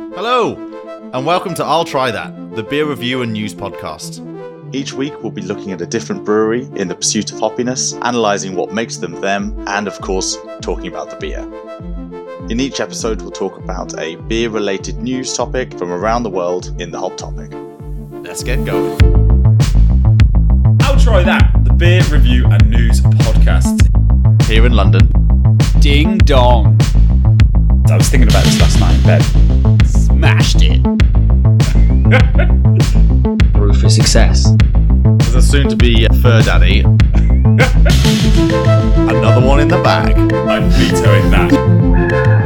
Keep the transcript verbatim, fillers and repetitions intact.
Hello, and welcome to I'll Try That, the beer review and news podcast. Each week we'll be looking at a different brewery in the pursuit of hoppiness, analysing what makes them them, and of course, talking about the beer. In each episode we'll talk about a beer-related news topic from around the world in the hop topic. Let's get going. I'll Try That, the beer review and news podcast. Here in London. Ding dong. I was thinking about this last night in bed. Smashed it. Proof for success. As a soon-to-be fur daddy. Another one in the bag. I'm vetoing that.